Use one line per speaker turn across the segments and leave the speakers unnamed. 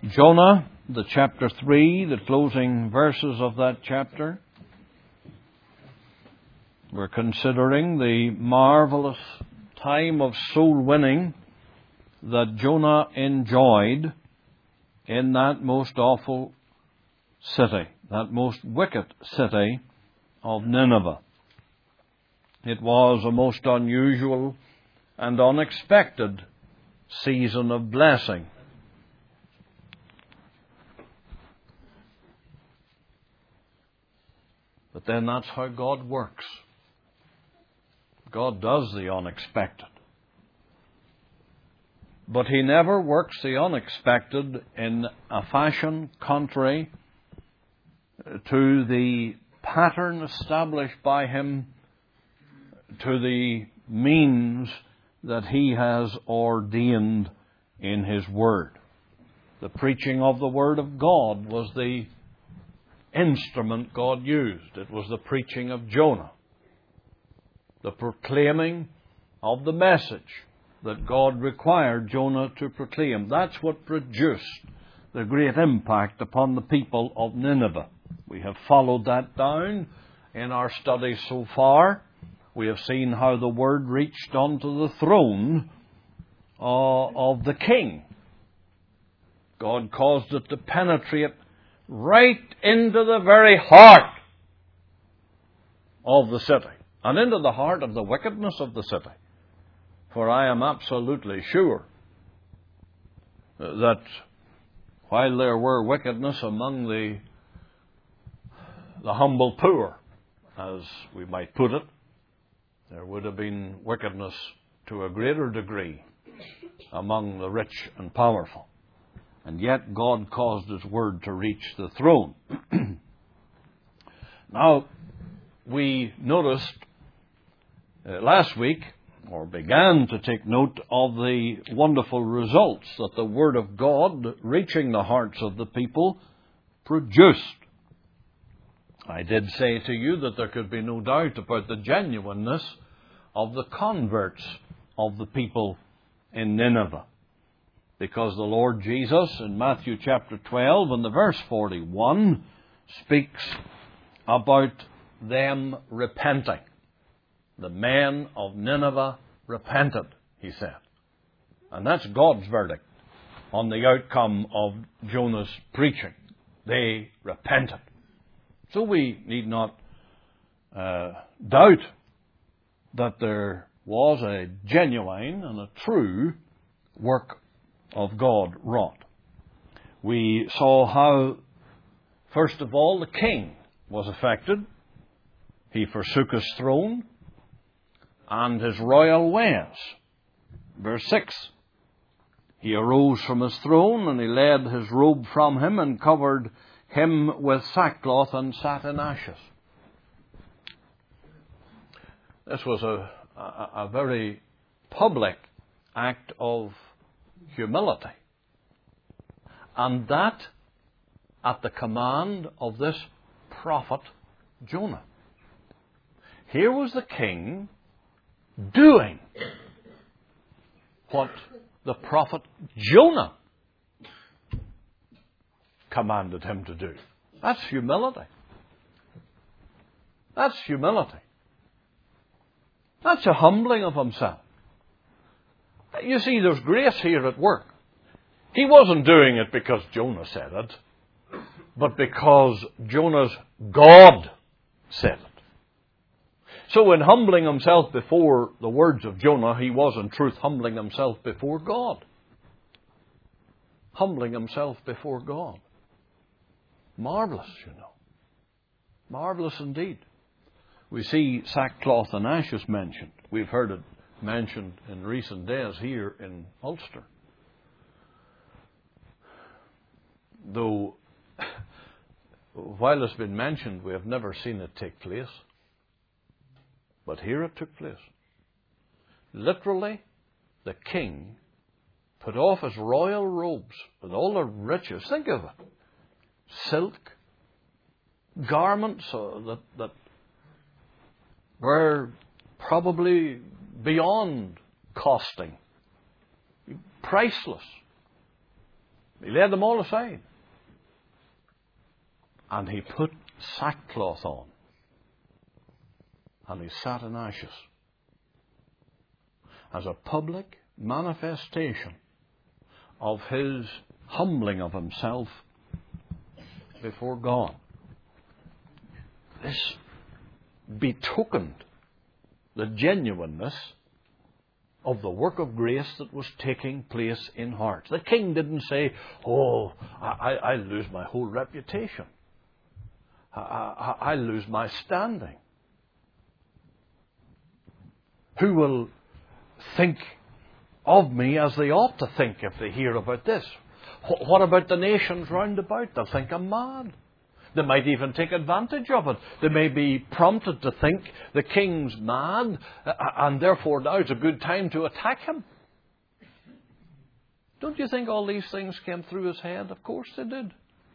Jonah, the chapter 3, the closing verses of that chapter. We're considering the marvelous time of soul winning that Jonah enjoyed in that most awful city, that most wicked city of Nineveh. It was a most unusual and unexpected season of blessing. But then that's how God works. God does the unexpected. But He never works the unexpected in a fashion contrary to the pattern established by Him, to the means that He has ordained in His Word. The preaching of the Word of God was the instrument God used. It was the preaching of Jonah, the proclaiming of the message that God required Jonah to proclaim. That's what produced the great impact upon the people of Nineveh. We have followed that down in our studies so far. We have seen how the word reached onto the throne of the king. God caused it to penetrate right into the very heart of the city and into the heart of the wickedness of the city. For I am absolutely sure that while there were wickedness among the humble poor, as we might put it, there would have been wickedness to a greater degree among the rich and powerful. And yet God caused His word to reach the throne. Now, we noticed last week, or began to take note of the wonderful results that the Word of God reaching the hearts of the people produced. I did say to you that there could be no doubt about the genuineness of the converts of the people in Nineveh. Because the Lord Jesus in Matthew chapter 12 and the verse 41 speaks about them repenting. The men of Nineveh repented, He said. And that's God's verdict on the outcome of Jonah's preaching. They repented. So we need not doubt that there was a genuine and a true work of God wrought. We saw how, first of all, the king was affected. He forsook his throne and his royal ways. Verse 6. He arose from his throne, and he laid his robe from him, and covered him with sackcloth, and sat in ashes. This was a very public act of humility. And that at the command of this prophet Jonah. Here was the king doing what the prophet Jonah commanded him to do. That's humility. That's humility. That's a humbling of himself. You see, there's grace here at work. He wasn't doing it because Jonah said it, but because Jonah's God said it. So in humbling himself before the words of Jonah, he was in truth humbling himself before God. Humbling himself before God. Marvelous, you know. Marvelous indeed. We see sackcloth and ashes mentioned. We've heard it mentioned in recent days here in Ulster. Though, while it's been mentioned, we have never seen it take place. But here it took place. Literally, the king put off his royal robes with all the riches. Think of it. Silk, garments that were probably beyond costing, priceless. He laid them all aside. And he put sackcloth on. And he sat in ashes. As a public manifestation of his humbling of himself before God. This betokened the genuineness of the work of grace that was taking place in hearts. The king didn't say, "Oh, I'll lose my whole reputation. I'll lose my standing. Who will think of me as they ought to think if they hear about this? What about the nations round about? They'll think I'm mad. They might even take advantage of it. They may be prompted to think the king's mad, and therefore now is a good time to attack him." Don't you think all these things came through his head? Of course they did.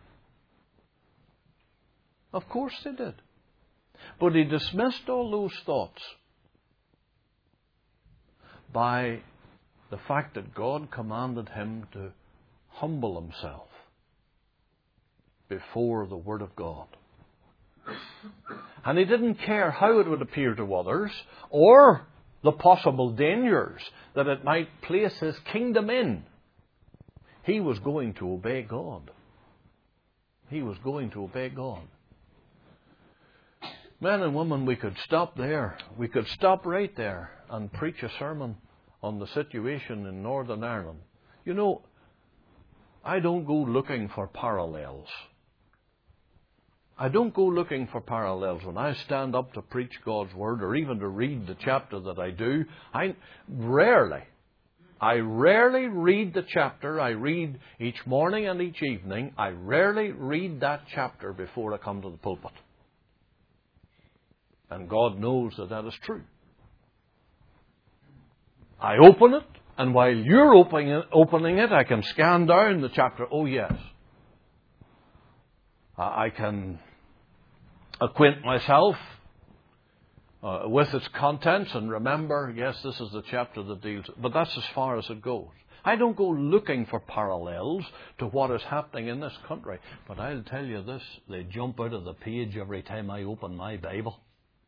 Of course they did. But he dismissed all those thoughts by the fact that God commanded him to humble himself before the Word of God. And he didn't care how it would appear to others or the possible dangers that it might place his kingdom in. He was going to obey God. He was going to obey God. Men and women, we could stop there. We could stop right there and preach a sermon on the situation in Northern Ireland. You know, I don't go looking for parallels. I don't go looking for parallels. When I stand up to preach God's Word or even to read the chapter that I do, I rarely read the chapter I read each morning and each evening. I rarely read that chapter before I come to the pulpit. And God knows that that is true. I open it, and while you're opening it, I can scan down the chapter. Oh, yes. I can acquaint myself with its contents and remember, yes, this is the chapter that deals. But that's as far as it goes. I don't go looking for parallels to what is happening in this country. But I'll tell you this, they jump out of the page every time I open my Bible.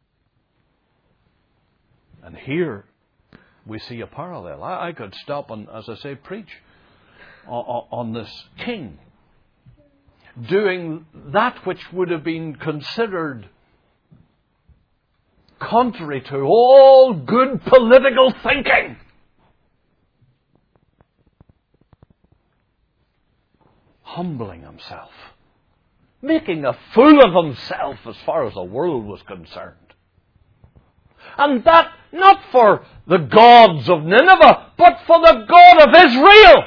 And here we see a parallel. I could stop and, as I say, preach on this king doing that which would have been considered contrary to all good political thinking. Humbling himself. Making a fool of himself as far as the world was concerned. And that not for the gods of Nineveh, but for the God of Israel.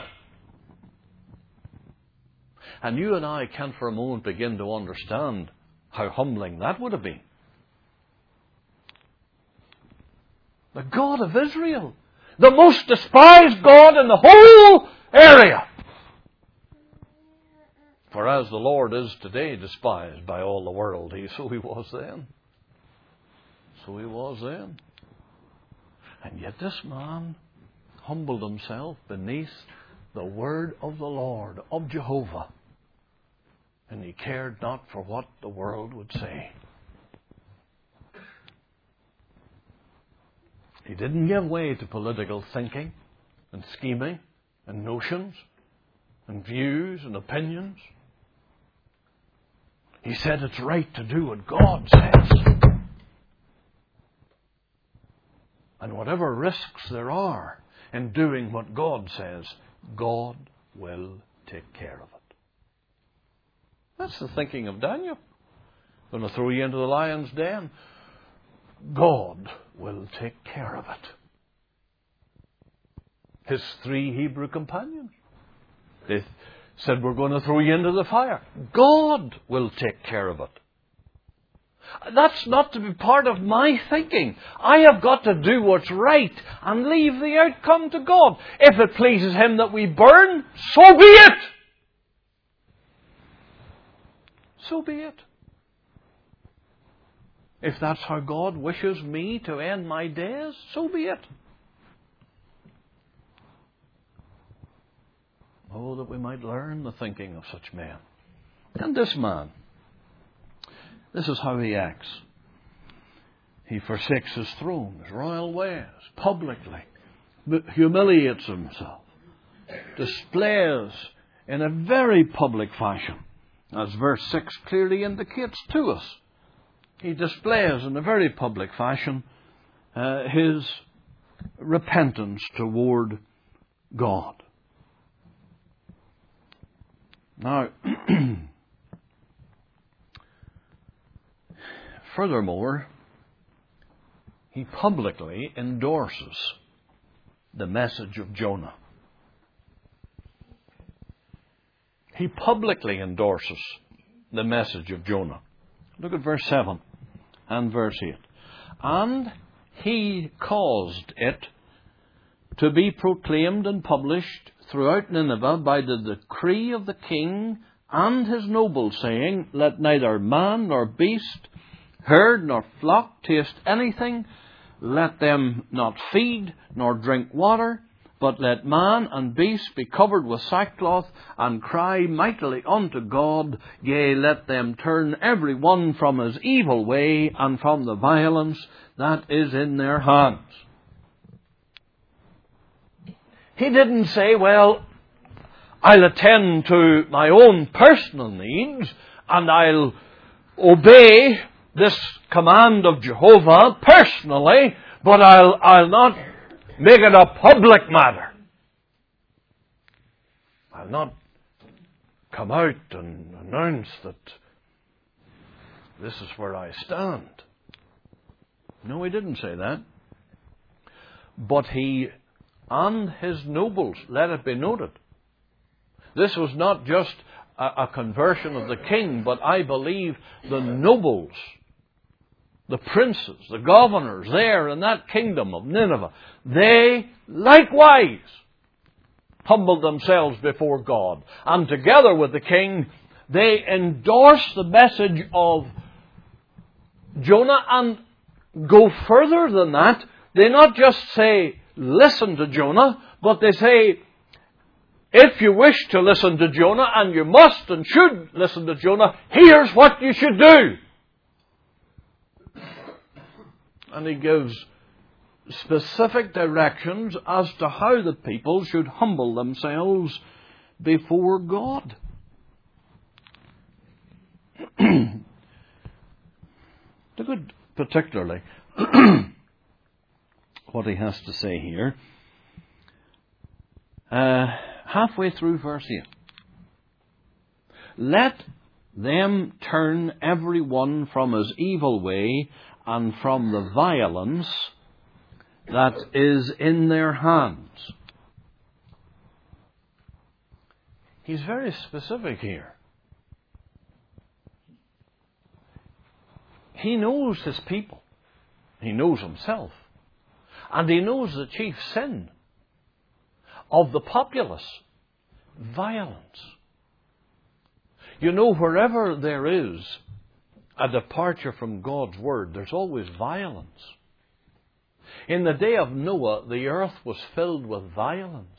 And you and I can't for a moment begin to understand how humbling that would have been. The God of Israel. The most despised God in the whole area. For as the Lord is today despised by all the world, so he was then. So he was then. And yet this man humbled himself beneath the word of the Lord, of Jehovah. And he cared not for what the world would say. He didn't give way to political thinking and scheming and notions and views and opinions. He said it's right to do what God says. And whatever risks there are in doing what God says, God will take care of it. That's the thinking of Daniel. Going to throw you into the lion's den. God will take care of it. His 3 Hebrew companions. They said, we're going to throw you into the fire. God will take care of it. That's not to be part of my thinking. I have got to do what's right and leave the outcome to God. If it pleases Him that we burn, so be it. So be it. If that's how God wishes me to end my days, so be it. Oh, that we might learn the thinking of such men. And this man, this is how he acts. He forsakes his throne, his royal ways, publicly, humiliates himself, displays in a very public fashion, as verse 6 clearly indicates to us. He displays in a very public fashion his repentance toward God. Now, furthermore, he publicly endorses the message of Jonah. He publicly endorses the message of Jonah. Look at verse 7 and verse 8. And he caused it to be proclaimed and published throughout Nineveh by the decree of the king and his nobles, saying, Let neither man nor beast, herd nor flock taste anything, let them not feed nor drink water, but let man and beast be covered with sackcloth, and cry mightily unto God. Yea, let them turn every one from his evil way, and from the violence that is in their hands. He didn't say, well, I'll attend to my own personal needs, and I'll obey this command of Jehovah personally, but I'll not make it a public matter. I'll not come out and announce that this is where I stand. No, he didn't say that. But he and his nobles, let it be noted, this was not just a conversion of the king, but I believe the nobles, the princes, the governors there in that kingdom of Nineveh, they likewise humbled themselves before God. And together with the king, they endorsed the message of Jonah and go further than that. They not just say, listen to Jonah, but they say, if you wish to listen to Jonah, and you must and should listen to Jonah, here's what you should do. And he gives specific directions as to how the people should humble themselves before God. Look at particularly what he has to say here. Halfway through verse 8. Let them turn every one from his evil way and from the violence that is in their hands. He's very specific here. He knows his people. He knows himself. And he knows the chief sin of the populace: violence. You know, wherever there is a departure from God's word, there's always violence. In the day of Noah, the earth was filled with violence.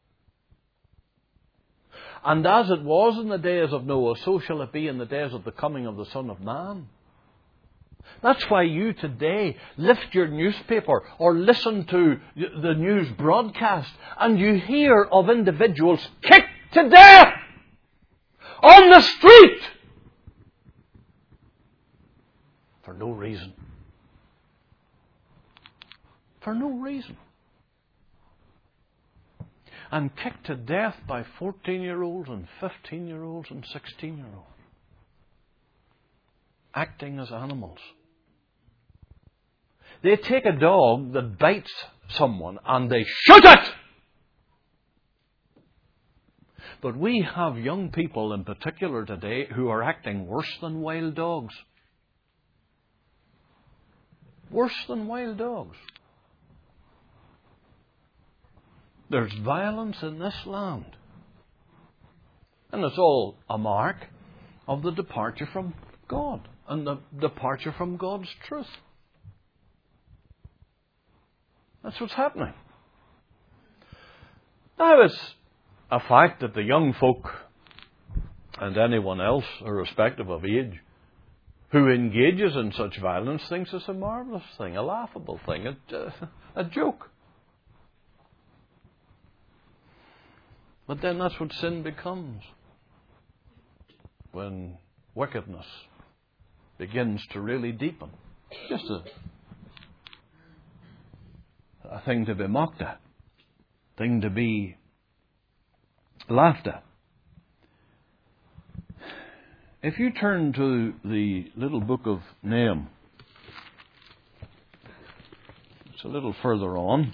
And as it was in the days of Noah, so shall it be in the days of the coming of the Son of Man. That's why you today lift your newspaper or listen to the news broadcast and you hear of individuals kicked to death on the street for no reason. For no reason. And kicked to death by 14-year-olds and 15-year-olds and 16-year-olds. Acting as animals. They take a dog that bites someone and they shoot it! But we have young people in particular today who are acting worse than wild dogs. Worse than wild dogs. There's violence in this land. And it's all a mark of the departure from God and the departure from God's truth. That's what's happening. Now, it's a fact that the young folk and anyone else, irrespective of age, who engages in such violence thinks it's a marvelous thing, a laughable thing, a joke. But then that's what sin becomes. When wickedness begins to really deepen. Just a thing to be mocked at. Thing to be laughed at. If you turn to the little book of Nahum, it's a little further on.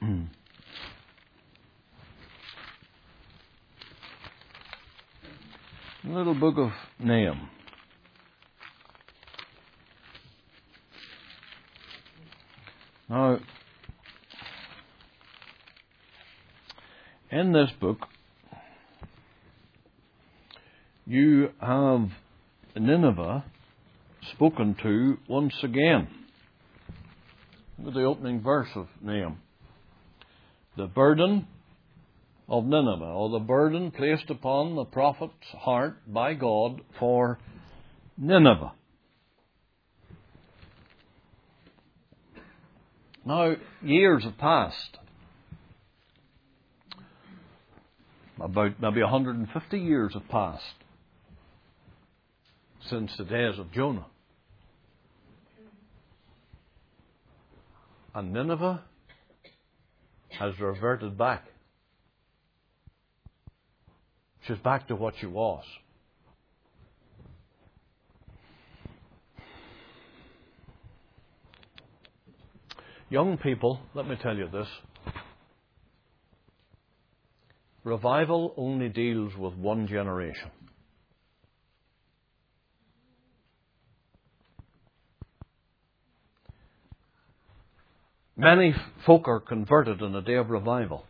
The little book of Nahum. Now, in this book, you have Nineveh spoken to once again. Look at the opening verse of Nahum. The burden of Nineveh, or the burden placed upon the prophet's heart by God for Nineveh. Now, years have passed. About maybe 150 years have passed since the days of Jonah. And Nineveh has reverted back. She's back to what she was. Young people, let me tell you this. Revival only deals with one generation. Many folk are converted in a day of revival.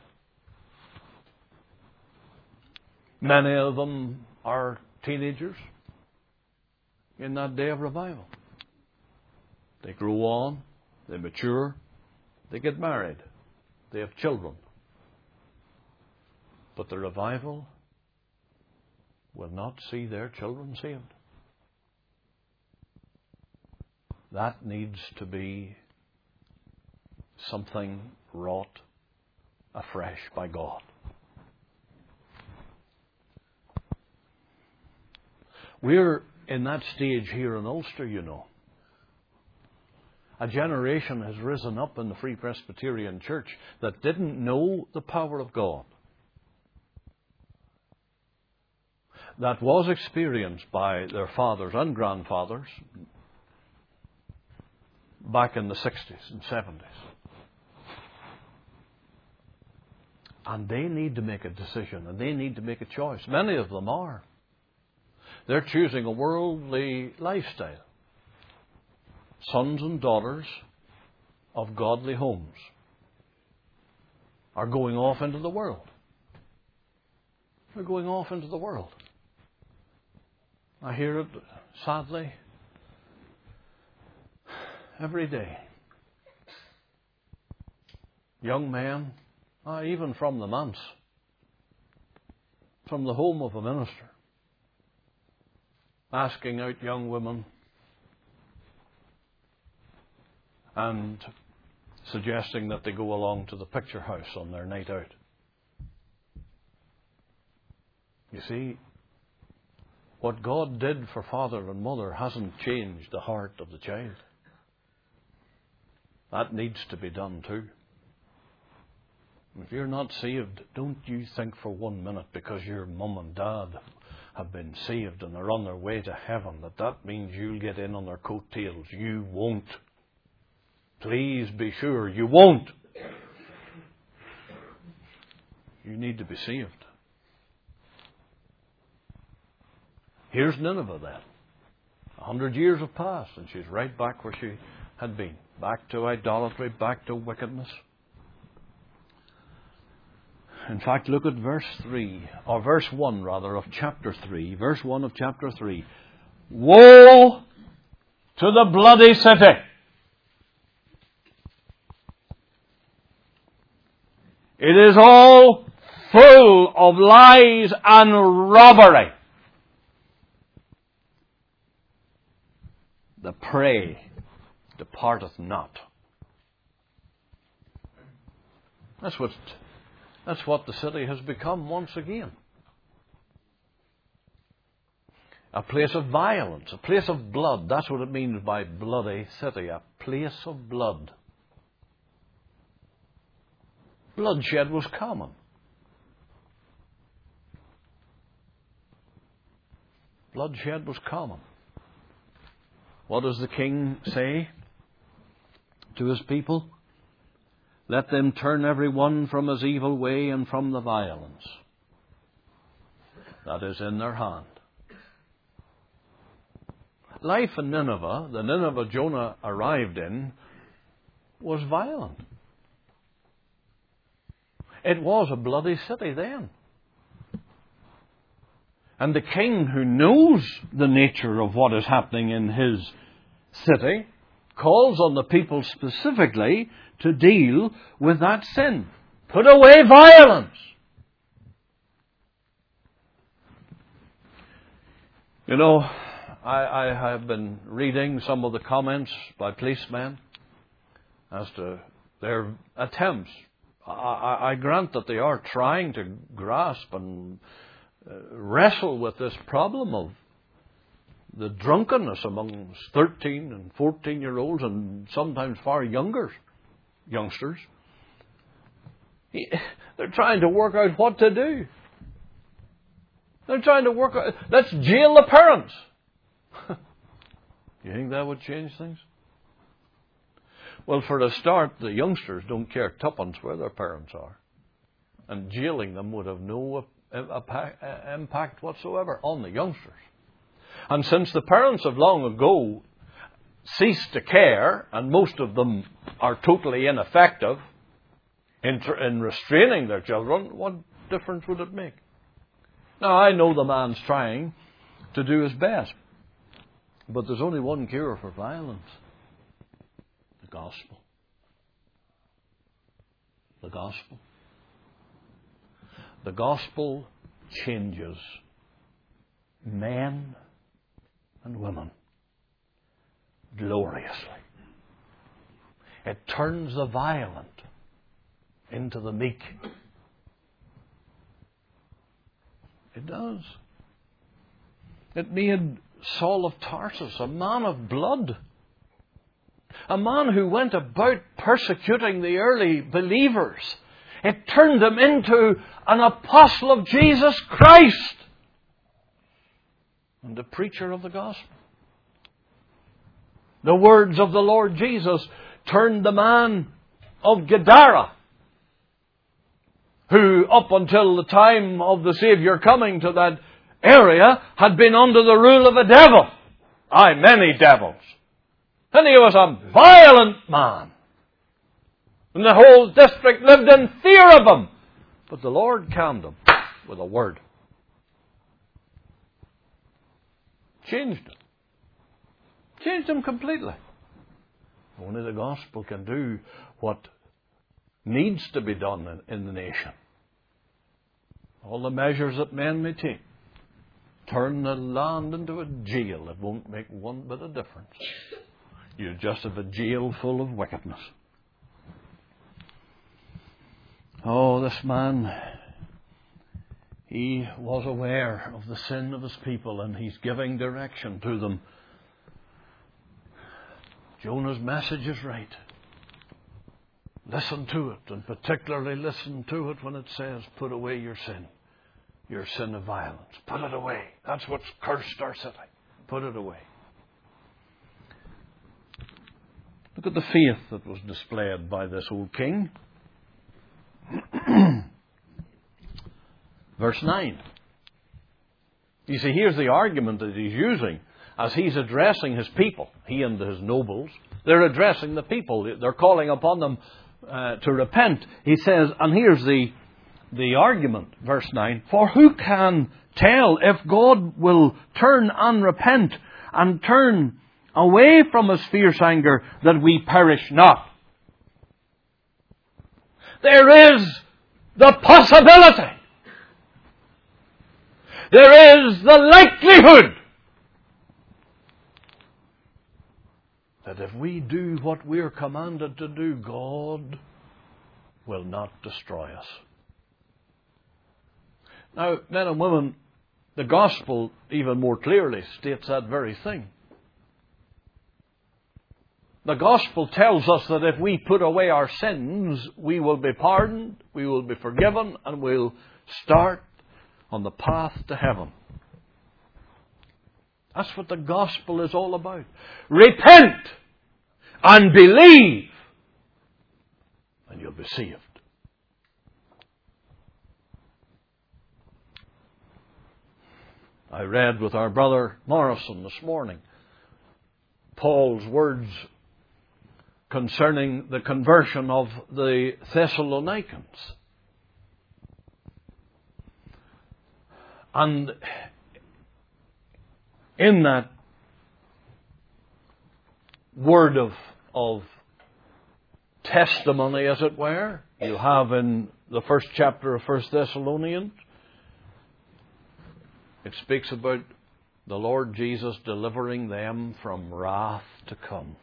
Many of them are teenagers in that day of revival. They grow on, they mature, they get married, they have children. But the revival will not see their children saved. That needs to be something wrought afresh by God. We're in that stage here in Ulster, you know. A generation has risen up in the Free Presbyterian Church that didn't know the power of God. That was experienced by their fathers and grandfathers back in the 60s and 70s. And they need to make a decision, and they need to make a choice. Many of them are. They're choosing a worldly lifestyle. Sons and daughters of godly homes are going off into the world. They're going off into the world. I hear it, sadly, every day. Young men, even from the manse, from the home of a minister, asking out young women and suggesting that they go along to the picture house on their night out. You see, what God did for father and mother hasn't changed the heart of the child. That needs to be done too. If you're not saved, don't you think for 1 minute because your mum and dad have been saved and they're on their way to heaven that means you'll get in on their coattails. You won't. Please be sure you won't. You need to be saved. Here's Nineveh then. 100 years have passed and she's right back where she had been. Back to idolatry, back to wickedness. In fact, look at verse 3, or verse 1 rather, of chapter 3. Verse 1 of chapter 3. Woe to the bloody city! It is all full of lies and robbery. The prey departeth not. That's what the city has become once again. A place of violence, a place of blood. That's what it means by bloody city, a place of blood. Bloodshed was common. Bloodshed was common. What does the king say to his people? Let them turn every one from his evil way and from the violence that is in their hand. Life in Nineveh, the Nineveh Jonah arrived in, was violent. It was a bloody city then. And the king, who knows the nature of what is happening in his city, calls on the people specifically to deal with that sin. Put away violence. You know, I have been reading some of the comments by policemen as to their attempts. I grant that they are trying to grasp and wrestle with this problem of the drunkenness among 13 and 14-year-olds and sometimes far younger youngsters. They're trying to work out what to do. They're trying to work out, let's jail the parents. You think that would change things? Well, for a start, the youngsters don't care tuppence where their parents are. And jailing them would have no impact whatsoever on the youngsters. And since the parents have long ago ceased to care, and most of them are totally ineffective in restraining their children, what difference would it make? Now, I know the man's trying to do his best. But there's only one cure for violence. The gospel. The gospel. The gospel changes men and women gloriously. It turns the violent into the meek. It does. It made Saul of Tarsus a man of blood. A man who went about persecuting the early believers. It turned him into an apostle of Jesus Christ and a preacher of the gospel. The words of the Lord Jesus turned the man of Gadara, who up until the time of the Savior coming to that area had been under the rule of a devil. Aye, many devils. And he was a violent man. And the whole district lived in fear of him. But the Lord calmed him with a word. Changed him. Changed him completely. Only the gospel can do what needs to be done in the nation. All the measures that men may take. Turn the land into a jail. It won't make one bit of difference. You just have a jail full of wickedness. Oh, this man, he was aware of the sin of his people and he's giving direction to them. Jonah's message is right. Listen to it, and particularly listen to it when it says, put away your sin of violence. Put it away. That's what's cursed our city. Put it away. Look at the faith that was displayed by this old king. Verse 9. You see, here's the argument that he's using as he's addressing his people. He and his nobles. They're addressing the people. They're calling upon them to repent. He says, and here's the argument, verse 9. For who can tell if God will turn and repent and turn away from his fierce anger that we perish not? There is the possibility there is the likelihood that if we do what we're commanded to do, God will not destroy us. Now, men and women, the gospel even more clearly states that very thing. The gospel tells us that if we put away our sins, we will be pardoned, we will be forgiven, and we'll start on the path to heaven. That's what the gospel is all about. Repent and believe, and you'll be saved. I read with our brother Morrison this morning Paul's words concerning the conversion of the Thessalonians. And in that word of testimony, as it were, you have in the first chapter of 1 Thessalonians, it speaks about the Lord Jesus delivering them from wrath to come.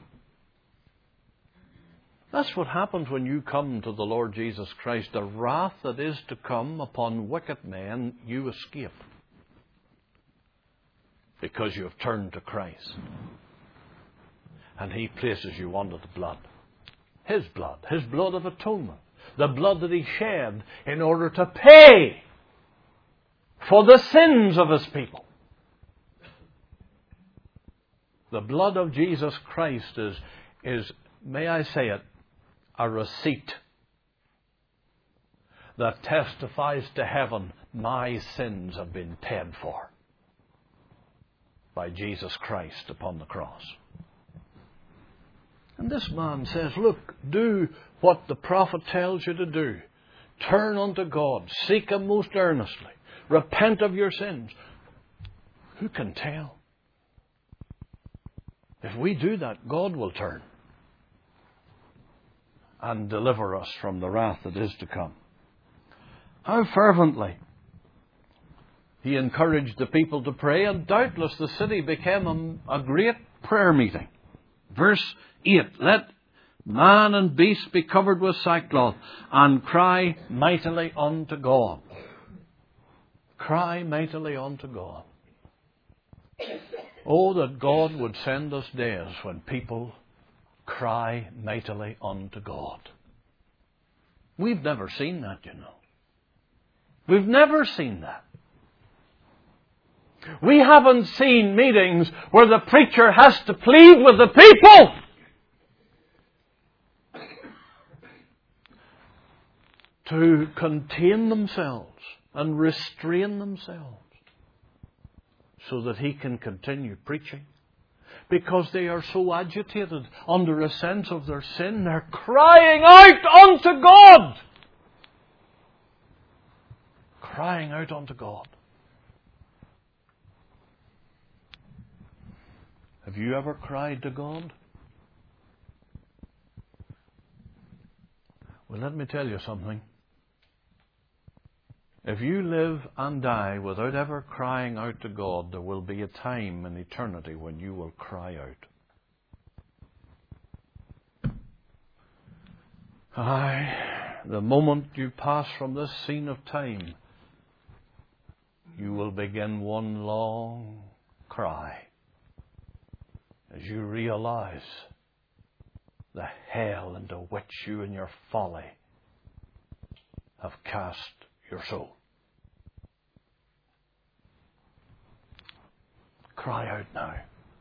That's what happens when you come to the Lord Jesus Christ. The wrath that is to come upon wicked men, you escape. Because you have turned to Christ. And He places you under the blood. His blood of atonement. The blood that He shed in order to pay for the sins of His people. The blood of Jesus Christ is, may I say it, a receipt that testifies to heaven, my sins have been paid for by Jesus Christ upon the cross. And this man says, look, do what the prophet tells you to do. Turn unto God. Seek Him most earnestly. Repent of your sins. Who can tell? If we do that, God will turn and deliver us from the wrath that is to come. How fervently he encouraged the people to pray, and doubtless the city became a great prayer meeting. Verse 8, let man and beast be covered with sackcloth, and cry mightily unto God. Cry mightily unto God. Oh, that God would send us days when people cry mightily unto God. We've never seen that, you know. We've never seen that. We haven't seen meetings where the preacher has to plead with the people. To contain themselves and restrain themselves so that he can continue preaching. Because they are so agitated under a sense of their sin, they're crying out unto God. Crying out unto God. Have you ever cried to God? Well, let me tell you something. If you live and die without ever crying out to God, there will be a time in eternity when you will cry out. Aye, the moment you pass from this scene of time, you will begin one long cry as you realize the hell into which you in your folly have cast your soul. Cry out now,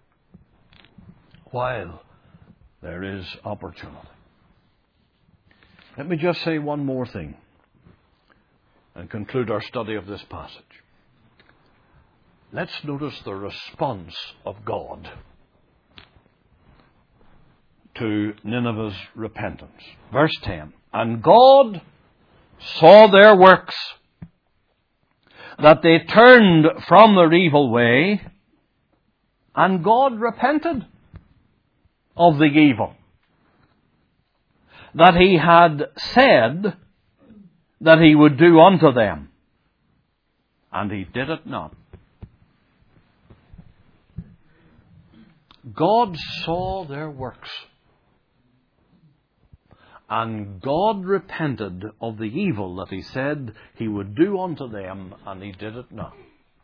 while there is opportunity. Let me just say one more thing and conclude our study of this passage. Let's notice the response of God to Nineveh's repentance. Verse 10, and God saw their works, that they turned from their evil way, and God repented of the evil that He had said that He would do unto them. and he did it not. God saw their works, and God repented of the evil that he said he would do unto them, and he did it not.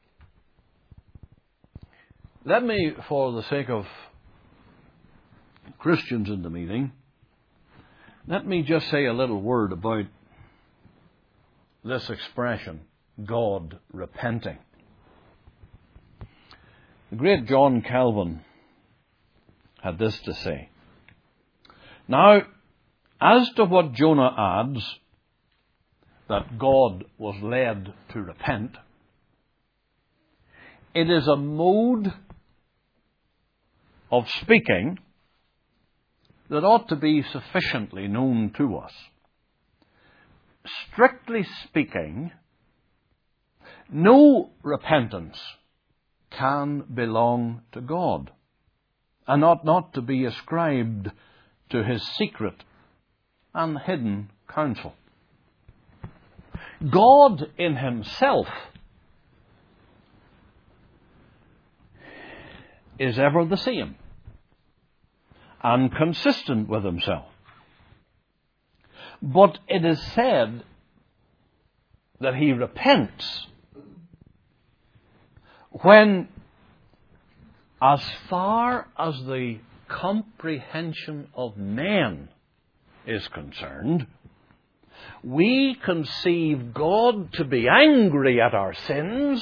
Let me, for the sake of Christians in the meeting, let me just say a little word about this expression, God repenting. The great John Calvin had this to say. Now, as to what Jonah adds, that God was led to repent, it is a mode of speaking that ought to be sufficiently known to us. Strictly speaking, no repentance can belong to God, and ought not to be ascribed to his secret and hidden counsel. God in himself is ever the same and consistent with himself. But it is said that he repents when, as far as the comprehension of men is concerned, we conceive God to be angry at our sins,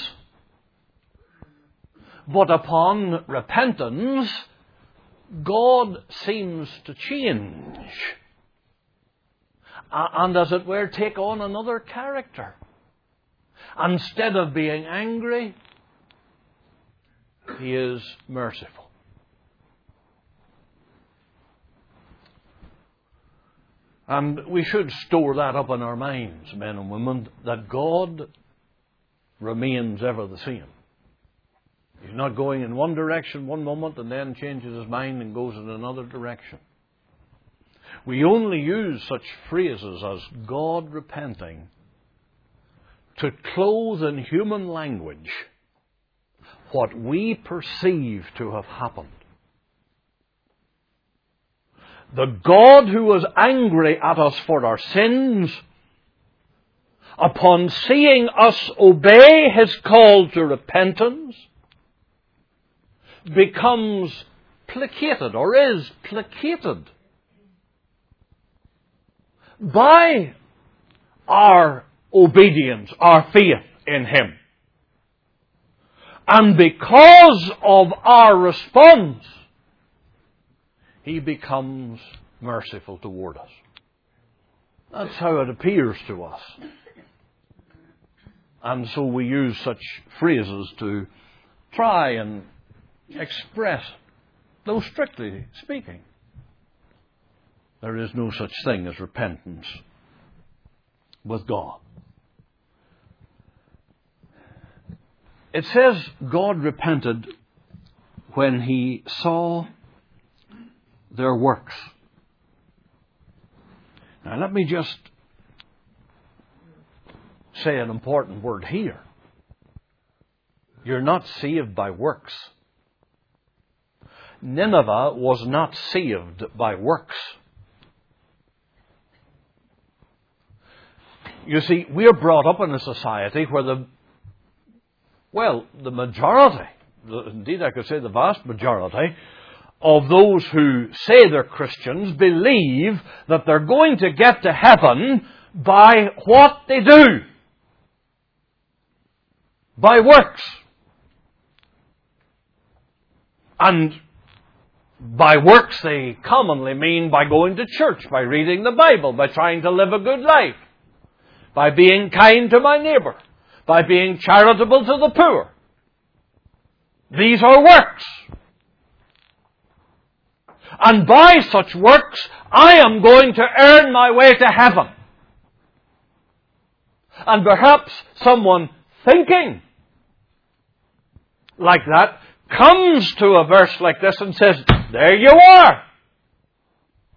but upon repentance, God seems to change and, as it were, take on another character. Instead of being angry, he is merciful. And we should store that up in our minds, men and women, that God remains ever the same. He's not going in one direction one moment and then changes his mind and goes in another direction. We only use such phrases as God repenting to clothe in human language what we perceive to have happened. The God who was angry at us for our sins, upon seeing us obey his call to repentance, becomes placated, or is placated, by our obedience, our faith in him. And because of our response, he becomes merciful toward us. That's how it appears to us. And so we use such phrases to try and express, though strictly speaking, there is no such thing as repentance with God. It says God repented when he saw their works. Now let me just say an important word here. You're not saved by works. Nineveh was not saved by works. You see, we are brought up in a society where the majority, indeed I could say the vast majority, of those who say they're Christians believe that they're going to get to heaven by what they do. By works. And by works they commonly mean by going to church, by reading the Bible, by trying to live a good life, by being kind to my neighbour, by being charitable to the poor. These are works. And by such works, I am going to earn my way to heaven. And perhaps someone thinking like that comes to a verse like this and says, there you are.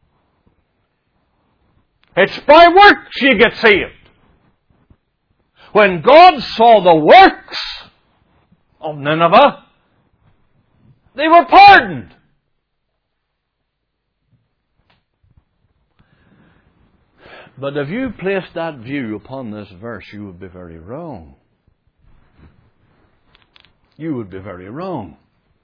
It's by works you get saved. When God saw the works of Nineveh, they were pardoned. But if you placed that view upon this verse, you would be very wrong. You would be very wrong.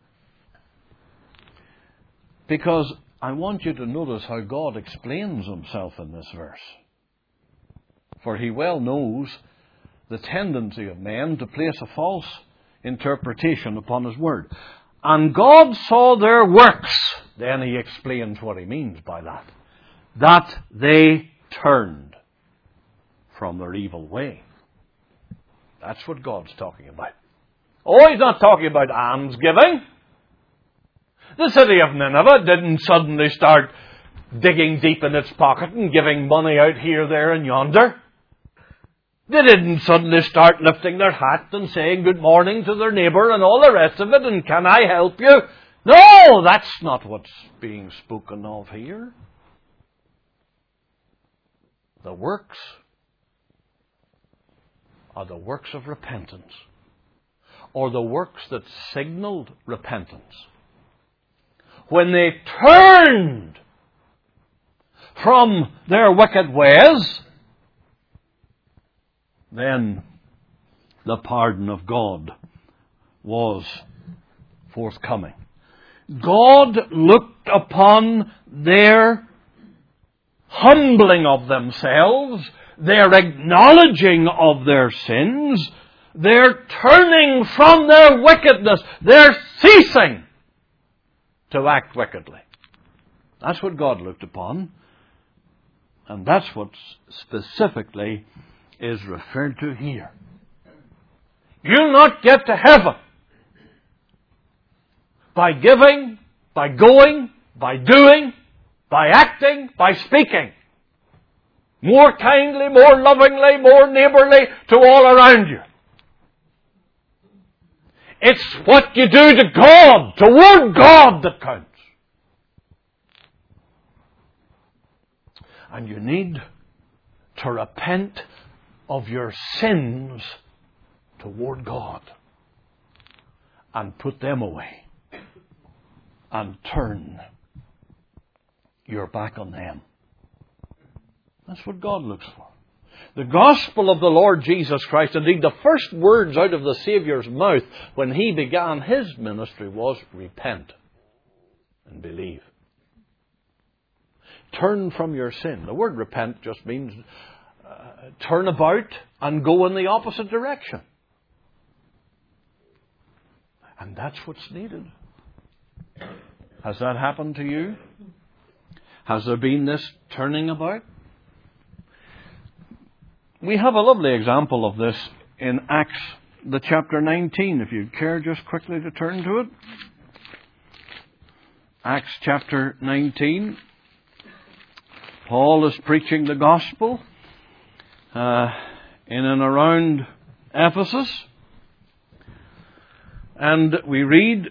Because I want you to notice how God explains himself in this verse. For he well knows the tendency of men to place a false interpretation upon his word. And God saw their works. Then he explains what he means by that. That they turned from their evil way. That's what God's talking about. Oh, he's not talking about almsgiving. The city of Nineveh didn't suddenly start digging deep in its pocket and giving money out here, there, and yonder. They didn't suddenly start lifting their hat and saying good morning to their neighbour and all the rest of it, and can I help you? No, that's not what's being spoken of here. The works are the works of repentance, or the works that signaled repentance. When they turned from their wicked ways, then the pardon of God was forthcoming. God looked upon their humbling of themselves, their acknowledging of their sins, their turning from their wickedness, their ceasing to act wickedly. That's what God looked upon. And that's what specifically is referred to here. You'll not get to heaven by giving, by going, by doing, by acting, by speaking more kindly, more lovingly, more neighbourly to all around you. It's what you do to God, toward God, that counts. And you need to repent of your sins toward God and put them away and turn your back on them. That's what God looks for. The gospel of the Lord Jesus Christ, indeed the first words out of the Saviour's mouth when he began his ministry was repent and believe. Turn from your sin. The word repent just means turn about and go in the opposite direction. And that's what's needed. Has that happened to you? Has there been this turning about? We have a lovely example of this in Acts, the chapter 19, if you'd care just quickly to turn to it. Acts chapter 19. Paul is preaching the gospel in and around Ephesus. And we read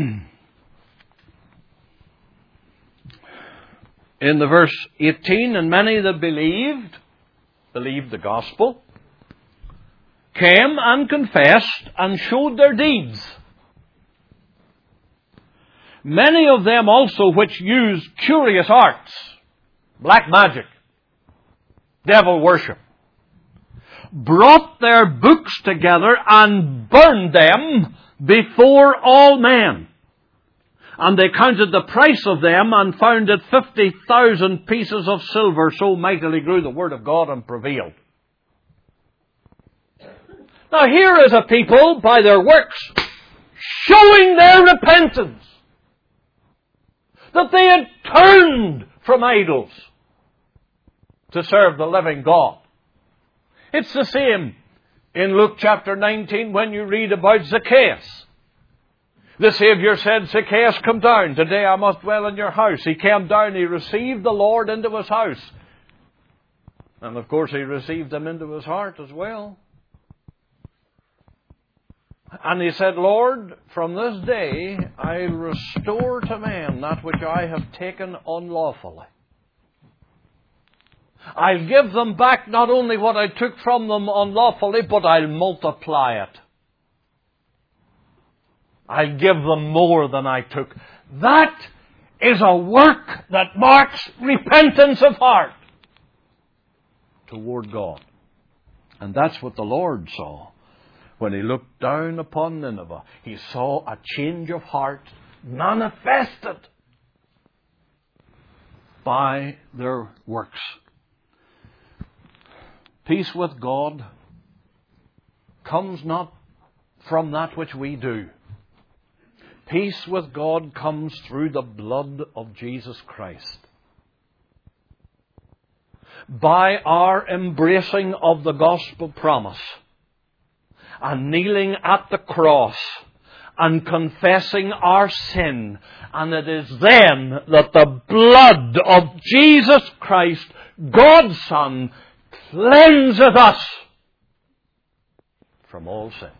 in the verse 18, and many that believed the gospel, came and confessed and showed their deeds. Many of them also which used curious arts, black magic, devil worship, brought their books together and burned them before all men. And they counted the price of them and found it 50,000 pieces of silver. So mightily grew the word of God and prevailed. Now here is a people, by their works, showing their repentance. That they had turned from idols to serve the living God. It's the same in Luke chapter 19 when you read about Zacchaeus. The Saviour said, Zacchaeus, come down. Today I must dwell in your house. He came down. He received the Lord into his house. And of course he received him into his heart as well. And he said, Lord, from this day I'll restore to man that which I have taken unlawfully. I'll give them back not only what I took from them unlawfully, but I'll multiply it. I'll give them more than I took. That is a work that marks repentance of heart toward God. And that's what the Lord saw when He looked down upon Nineveh. He saw a change of heart manifested by their works. Peace with God comes not from that which we do. Peace with God comes through the blood of Jesus Christ. By our embracing of the gospel promise and kneeling at the cross and confessing our sin, and it is then that the blood of Jesus Christ, God's Son, cleanseth us from all sin.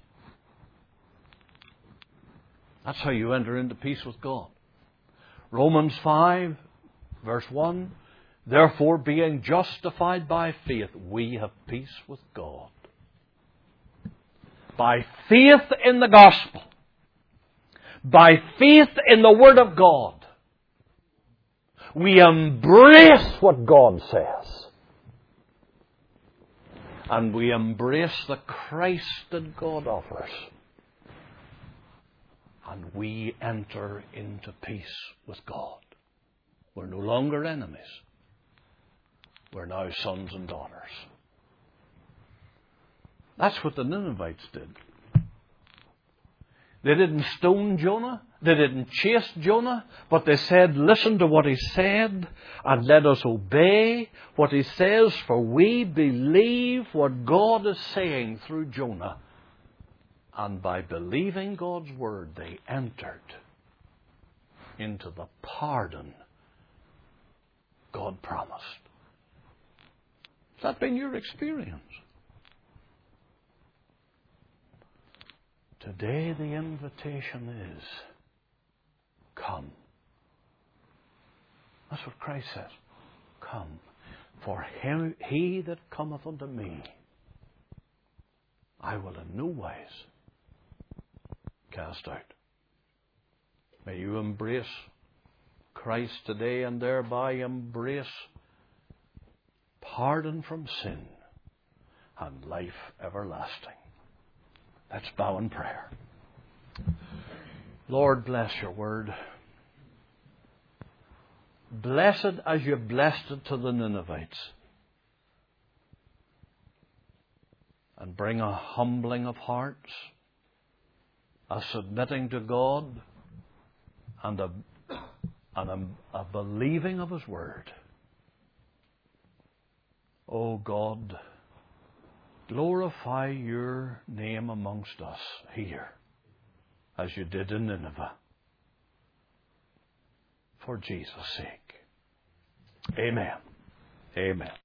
That's how you enter into peace with God. Romans 5, verse 1, therefore, being justified by faith, we have peace with God. By faith in the gospel, by faith in the Word of God, we embrace what God says. And we embrace the Christ that God offers. And we enter into peace with God. We're no longer enemies. We're now sons and daughters. That's what the Ninevites did. They didn't stone Jonah. They didn't chase Jonah. But they said, listen to what he said and let us obey what he says, for we believe what God is saying through Jonah. And by believing God's word, they entered into the pardon God promised. Has that been your experience? Today the invitation is, come. That's what Christ says. Come. For he that cometh unto me, I will in no wise cast out. May you embrace Christ today and thereby embrace pardon from sin and life everlasting. Let's bow in prayer. Lord, bless your word. Blessed as you blessed it to the Ninevites. And bring a humbling of hearts, a submitting to God, and a believing of His word. O God, glorify your name amongst us here, as you did in Nineveh, for Jesus' sake. Amen. Amen.